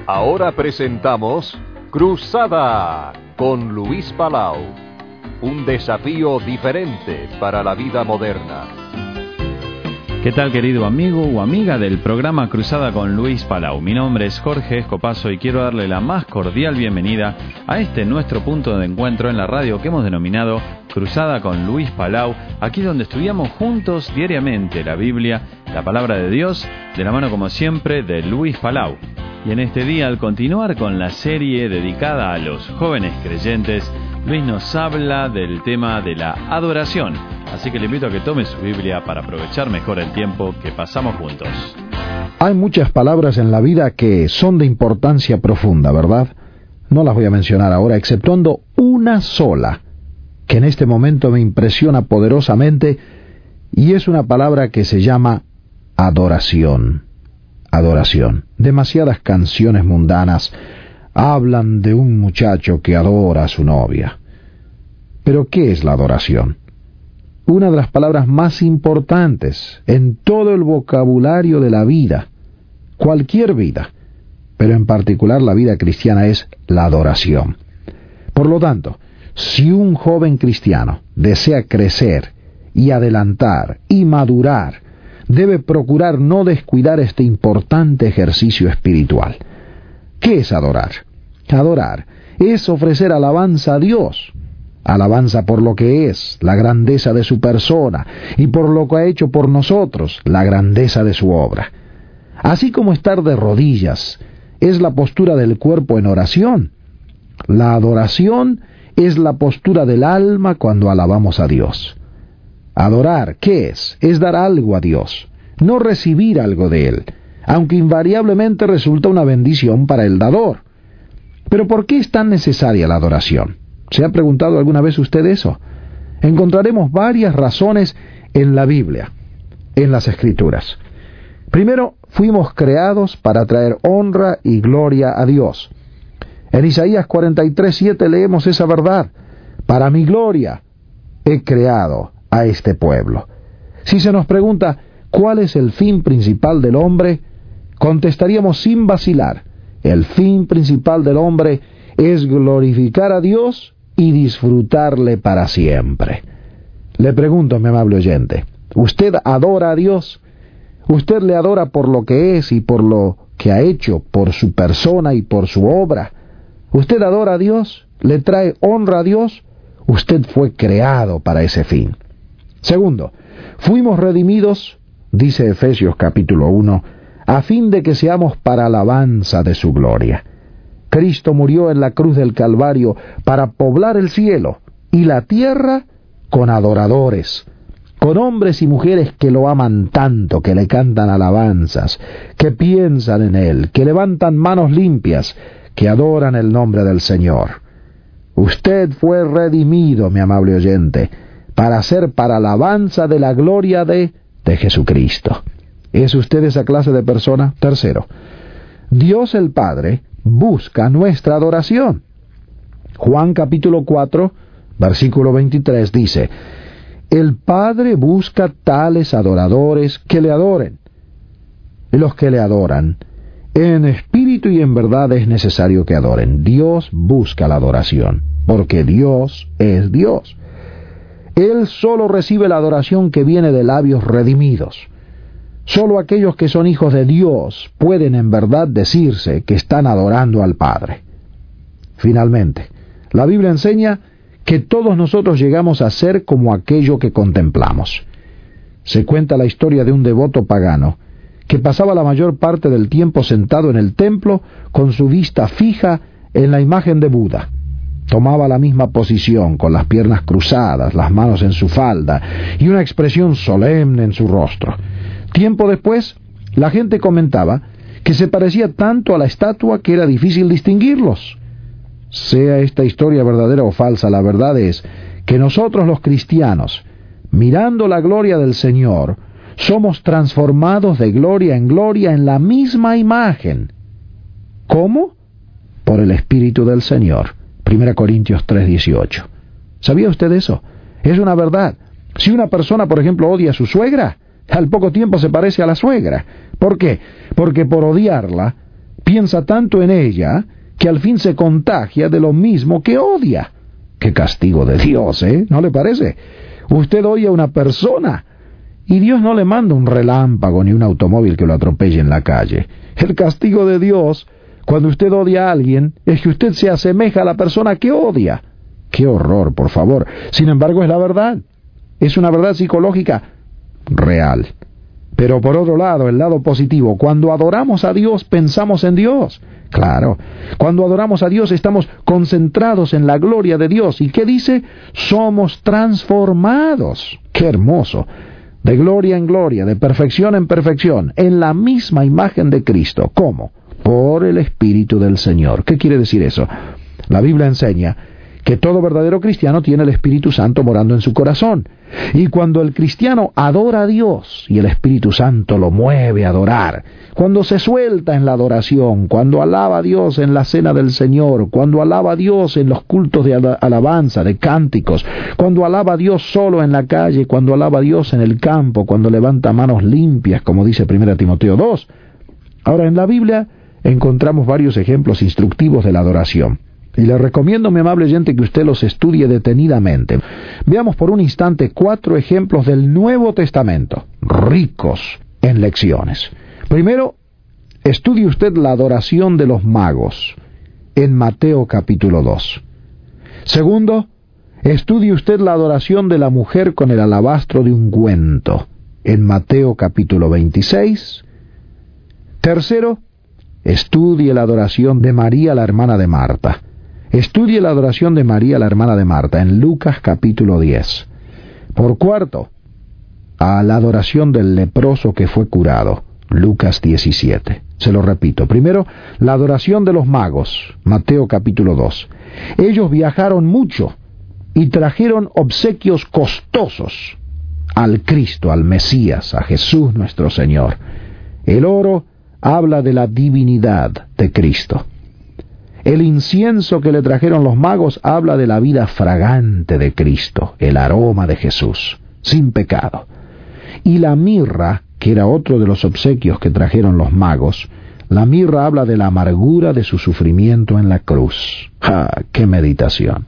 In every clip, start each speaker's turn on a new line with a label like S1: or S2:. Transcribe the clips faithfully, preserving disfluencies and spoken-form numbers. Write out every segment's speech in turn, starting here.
S1: Ahora presentamos Cruzada con Luis Palau. Un desafío diferente para la vida moderna.
S2: ¿Qué tal, querido amigo o amiga del programa Cruzada con Luis Palau? Mi nombre es Jorge Escopazo y quiero darle la más cordial bienvenida a este nuestro punto de encuentro en la radio que hemos denominado Cruzada con Luis Palau, aquí donde estudiamos juntos diariamente la Biblia, la palabra de Dios, de la mano como siempre de Luis Palau. Y en este día, al continuar con la serie dedicada a los jóvenes creyentes, Luis nos habla del tema de la adoración. Así que le invito a que tome su Biblia para aprovechar mejor el tiempo que pasamos juntos.
S3: Hay muchas palabras en la vida que son de importancia profunda, ¿verdad? No las voy a mencionar ahora, exceptuando una sola, que en este momento me impresiona poderosamente, y es una palabra que se llama adoración. Adoración. Demasiadas canciones mundanas hablan de un muchacho que adora a su novia. ¿Pero qué es la adoración? Una de las palabras más importantes en todo el vocabulario de la vida, cualquier vida, pero en particular la vida cristiana, es la adoración. Por lo tanto, si un joven cristiano desea crecer y adelantar y madurar, debe procurar no descuidar este importante ejercicio espiritual. ¿Qué es adorar? Adorar es ofrecer alabanza a Dios. Alabanza por lo que es, la grandeza de su persona, y por lo que ha hecho por nosotros, la grandeza de su obra. Así como estar de rodillas es la postura del cuerpo en oración, la adoración es la postura del alma cuando alabamos a Dios. Adorar, ¿qué es? Es dar algo a Dios, no recibir algo de Él, aunque invariablemente resulta una bendición para el dador. Pero ¿por qué es tan necesaria la adoración? ¿Se ha preguntado alguna vez usted eso? Encontraremos varias razones en la Biblia, en las Escrituras. Primero, fuimos creados para traer honra y gloria a Dios. En Isaías cuarenta y tres, siete leemos esa verdad. Para mi gloria he creado a este pueblo. Si se nos pregunta cuál es el fin principal del hombre, contestaríamos sin vacilar: el fin principal del hombre es glorificar a Dios y disfrutarle para siempre. Le pregunto, mi amable oyente, ¿usted adora a Dios? ¿Usted le adora por lo que es y por lo que ha hecho, por su persona y por su obra? ¿Usted adora a Dios? ¿Le trae honra a Dios? Usted fue creado para ese fin. Segundo, fuimos redimidos, dice Efesios capítulo uno, a fin de que seamos para alabanza de su gloria. Cristo murió en la cruz del Calvario para poblar el cielo y la tierra con adoradores, con hombres y mujeres que lo aman tanto, que le cantan alabanzas, que piensan en Él, que levantan manos limpias, que adoran el nombre del Señor. Usted fue redimido, mi amable oyente, para ser para alabanza de la gloria de, de Jesucristo. ¿Es usted esa clase de persona? Tercero, Dios el Padre busca nuestra adoración. Juan capítulo cuatro, versículo veintitrés dice: el Padre busca tales adoradores que le adoren. Y los que le adoran, en espíritu y en verdad es necesario que adoren. Dios busca la adoración, porque Dios es Dios. Él solo recibe la adoración que viene de labios redimidos. Solo aquellos que son hijos de Dios pueden en verdad decirse que están adorando al Padre. Finalmente, la Biblia enseña que todos nosotros llegamos a ser como aquello que contemplamos. Se cuenta la historia de un devoto pagano que pasaba la mayor parte del tiempo sentado en el templo con su vista fija en la imagen de Buda. Tomaba la misma posición, con las piernas cruzadas, las manos en su falda y una expresión solemne en su rostro. Tiempo después, la gente comentaba que se parecía tanto a la estatua que era difícil distinguirlos. Sea esta historia verdadera o falsa, la verdad es que nosotros los cristianos, mirando la gloria del Señor, somos transformados de gloria en gloria en la misma imagen. ¿Cómo? Por el Espíritu del Señor. Primera Corintios tres dieciocho. ¿Sabía usted eso? Es una verdad. Si una persona, por ejemplo, odia a su suegra, al poco tiempo se parece a la suegra. ¿Por qué? Porque por odiarla, Piensa tanto en ella que al fin se contagia de lo mismo que odia. ¡Qué castigo de Dios, eh! ¿No le parece? Usted odia a una persona y Dios no le manda un relámpago ni un automóvil que lo atropelle en la calle. El castigo de Dios, cuando usted odia a alguien, es que usted se asemeja a la persona que odia. ¡Qué horror, por favor! Sin embargo, es la verdad. Es una verdad psicológica real. Pero por otro lado, el lado positivo, cuando adoramos a Dios, pensamos en Dios. Claro, cuando adoramos a Dios estamos concentrados en la gloria de Dios. ¿Y qué dice? Somos transformados. ¡Qué hermoso! De gloria en gloria, de perfección en perfección, en la misma imagen de Cristo. ¿Cómo? Por el Espíritu del Señor. ¿Qué quiere decir eso? La Biblia enseña que todo verdadero cristiano tiene el Espíritu Santo morando en su corazón. Y cuando el cristiano adora a Dios y el Espíritu Santo lo mueve a adorar, cuando se suelta en la adoración, cuando alaba a Dios en la cena del Señor, cuando alaba a Dios en los cultos de alabanza, de cánticos, cuando alaba a Dios solo en la calle, cuando alaba a Dios en el campo, cuando levanta manos limpias, como dice primera Timoteo dos. Ahora, en la Biblia encontramos varios ejemplos instructivos de la adoración. Y le recomiendo, mi amable oyente, que usted los estudie detenidamente. Veamos por un instante cuatro ejemplos del Nuevo Testamento, ricos en lecciones. Primero, estudie usted la adoración de los magos en Mateo capítulo dos. Segundo, estudie usted la adoración de la mujer con el alabastro de ungüento en Mateo capítulo veintiséis. Tercero, estudie la adoración de María, la hermana de Marta. Estudie la adoración de María, la hermana de Marta, en Lucas capítulo diez. Por cuarto, a la adoración del leproso que fue curado, Lucas diecisiete. Se lo repito. Primero, la adoración de los magos, Mateo capítulo dos. Ellos viajaron mucho y trajeron obsequios costosos al Cristo, al Mesías, a Jesús nuestro Señor. El oro habla de la divinidad de Cristo. El incienso que le trajeron los magos habla de la vida fragante de Cristo, el aroma de Jesús, sin pecado. Y la mirra, que era otro de los obsequios que trajeron los magos, la mirra habla de la amargura de su sufrimiento en la cruz. ¡Ah, qué meditación!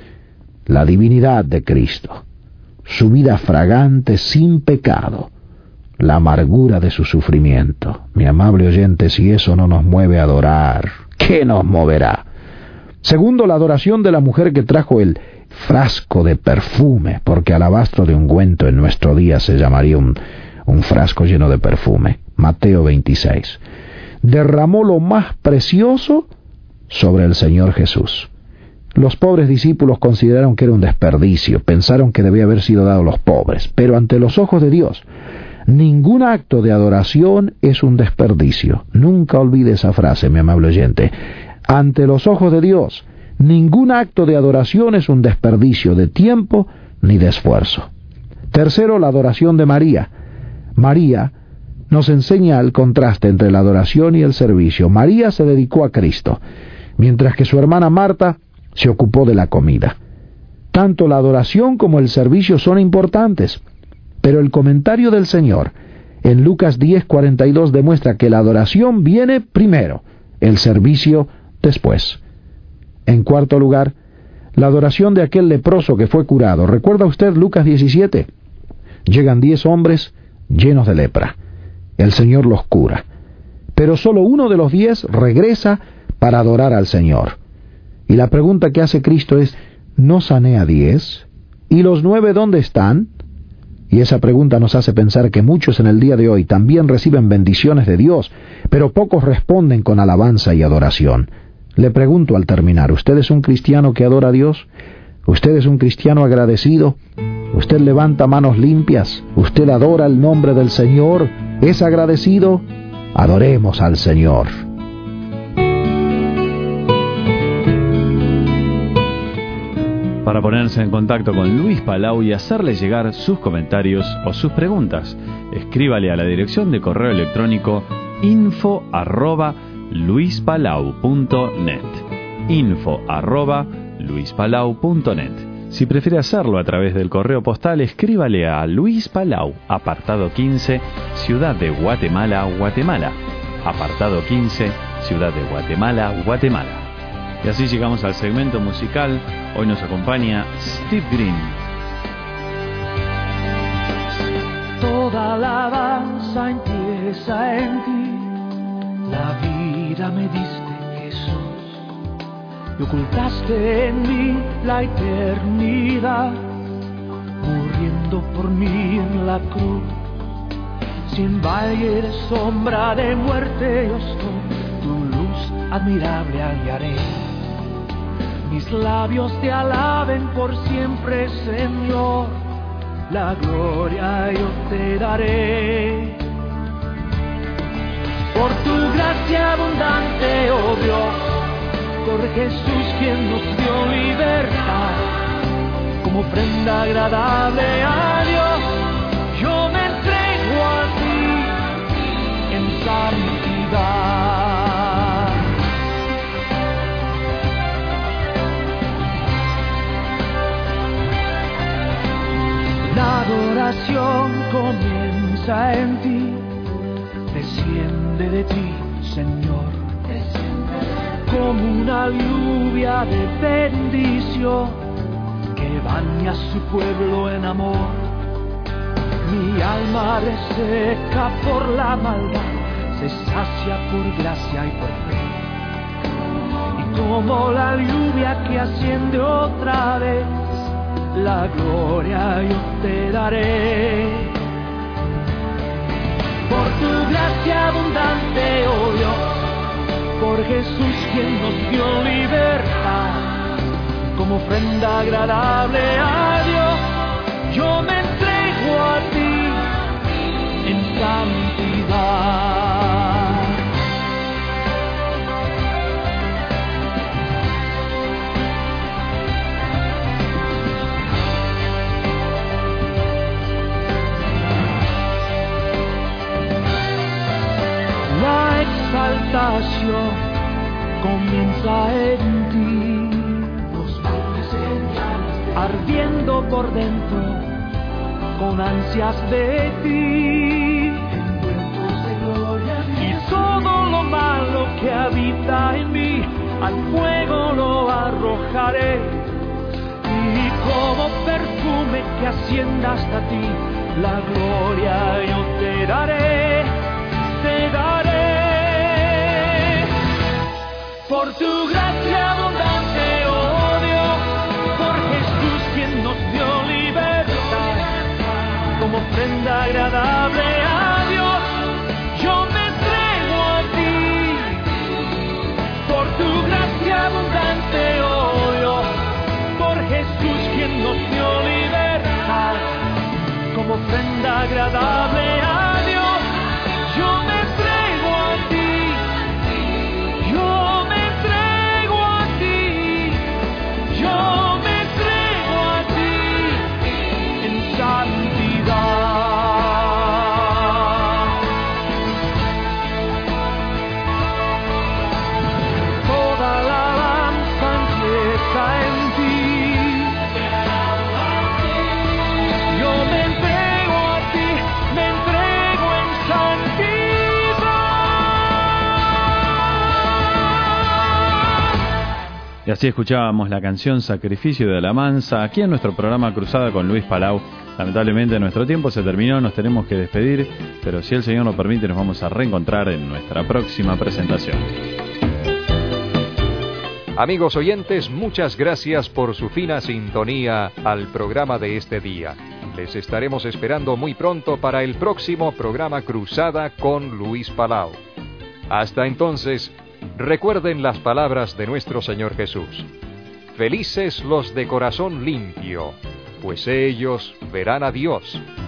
S3: La divinidad de Cristo, su vida fragante sin pecado, la amargura de su sufrimiento. Mi amable oyente, si eso no nos mueve a adorar, ¿qué nos moverá? Segundo, la adoración de la mujer que trajo el frasco de perfume, porque alabastro de ungüento en nuestro día se llamaría un, un frasco lleno de perfume. Mateo veintiséis. Derramó lo más precioso sobre el Señor Jesús. Los pobres discípulos consideraron que era un desperdicio, pensaron que debía haber sido dado a los pobres, pero ante los ojos de Dios, ningún acto de adoración es un desperdicio. Nunca olvide esa frase, mi amable oyente. Ante los ojos de Dios, ningún acto de adoración es un desperdicio de tiempo ni de esfuerzo. Tercero, la adoración de María. María nos enseña el contraste entre la adoración y el servicio. María se dedicó a Cristo, mientras que su hermana Marta se ocupó de la comida. Tanto la adoración como el servicio son importantes. Pero el comentario del Señor en Lucas diez cuarenta y dos demuestra que la adoración viene primero, el servicio después. En cuarto lugar, la adoración de aquel leproso que fue curado. ¿Recuerda usted Lucas diecisiete? Llegan diez hombres llenos de lepra. El Señor los cura. Pero solo uno de los diez regresa para adorar al Señor. Y la pregunta que hace Cristo es, ¿no sané a diez? ¿Y los nueve dónde están? Y esa pregunta nos hace pensar que muchos en el día de hoy también reciben bendiciones de Dios, pero pocos responden con alabanza y adoración. Le pregunto al terminar, ¿usted es un cristiano que adora a Dios? ¿Usted es un cristiano agradecido? ¿Usted levanta manos limpias? ¿Usted adora el nombre del Señor? ¿Es agradecido? Adoremos al Señor.
S2: Para ponerse en contacto con Luis Palau y hacerle llegar sus comentarios o sus preguntas, escríbale a la dirección de correo electrónico info arroba luispalau punto net. info arroba luispalau punto net. Si prefiere hacerlo a través del correo postal, escríbale a Luis Palau, apartado quince, Ciudad de Guatemala, Guatemala. Apartado quince, ciudad de Guatemala, Guatemala. Y así llegamos al segmento musical. Hoy nos acompaña Steve Green.
S4: Toda alabanza empieza en ti, la vida me diste, Jesús, y ocultaste en mí la eternidad, muriendo por mí en la cruz. Sin valle de sombra de muerte yo estoy, tu luz admirable hallaré. Mis labios te alaben por siempre, Señor, la gloria yo te daré. Por tu gracia abundante, oh Dios, por Jesús quien nos dio libertad, como ofrenda agradable a Dios, yo me entrego a ti en santidad. La adoración comienza en ti, desciende de ti, Señor, como una lluvia de bendición que baña a su pueblo en amor. Mi alma reseca por la maldad se sacia por gracia y por fe, y como la lluvia que asciende otra vez, la gloria yo te daré. Por tu gracia abundante, oh Dios, por Jesús quien nos dio libertad, como ofrenda agradable a Dios, yo me entrego a ti en santidad. La exaltación comienza en ti, ardiendo por dentro con ansias de ti, y todo lo malo que habita en mí al fuego lo arrojaré, y como perfume que ascienda hasta ti, la gloria yo te daré, te daré. Por tu gracia abundante, oh Dios, por Jesús quien nos dio libertad, como ofrenda agradable a Dios, yo me entrego a ti. Por tu gracia abundante, oh Dios, por Jesús quien nos dio libertad, como ofrenda agradable a Dios, yo me entrego a ti. Yo me entrego a ti, yo me entrego a ti en santidad. Toda alabanza empieza en ti, yo me entrego a ti, me entrego en santidad.
S2: Y así escuchábamos la canción Sacrificio de Alabanza aquí en nuestro programa Cruzada con Luis Palau. Lamentablemente nuestro tiempo se terminó, nos tenemos que despedir, pero si el Señor nos permite nos vamos a reencontrar en nuestra próxima presentación.
S1: Amigos oyentes, muchas gracias por su fina sintonía al programa de este día. Les estaremos esperando muy pronto para el próximo programa Cruzada con Luis Palau. Hasta entonces, recuerden las palabras de nuestro Señor Jesús. Felices los de corazón limpio, pues ellos verán a Dios.